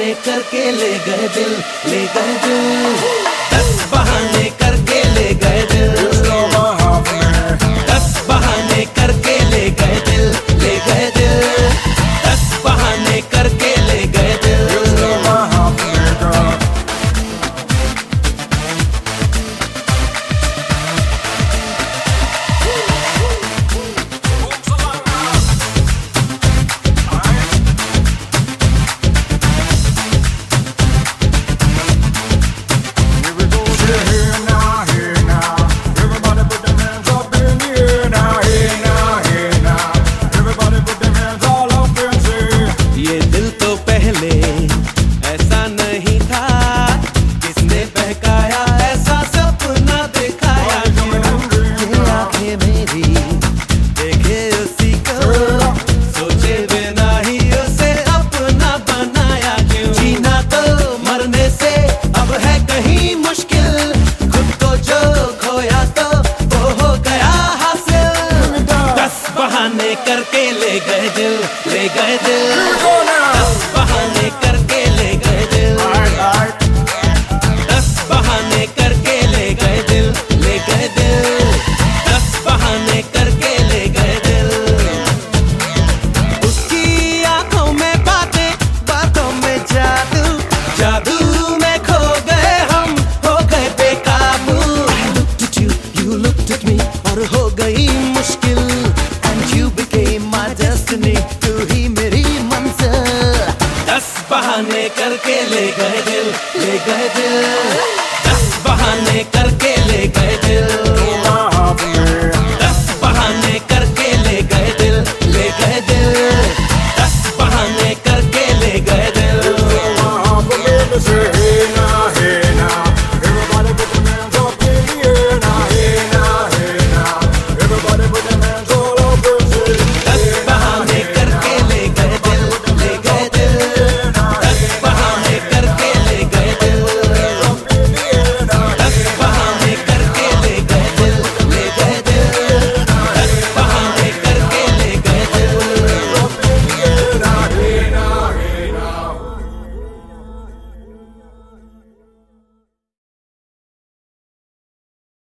बहाने करके ले गए दिल, ले गए दिल। 10 बहाने करके ले गए दिल, 10 बहाने करके ले गए दिल, ले गए दिल। 10 बहाने करके ले गए दिल। ऐसा नहीं था, किसने बहकाया, ऐसा सपना दिखाया क्यों? आंखें मेरी देखे उसी को, सोचे बिना ही उसे अपना बनाया क्यों? जीना तो मरने से अब है कहीं मुश्किल, खुद को जो खोया तो वो हो गया हासिल। 10 बहाने करके ले गए दिल, ले गए दिल। 10 बहाने करके ले गए दिल, 10 बहाने करके ले गए दिल, ले गए दिल। 10 बहाने करके ले गए दिल। उसकी आंखों में बातें, बातों में जादू, जादू में खो गए हम, हो गए बेकाबू। I looked at you, you looked at me, और हो गई मुश्किल, and you became my destiny, तू ही मेरी मंजिल। 10 बहाने करके ले गए दिल, ले गए दिल।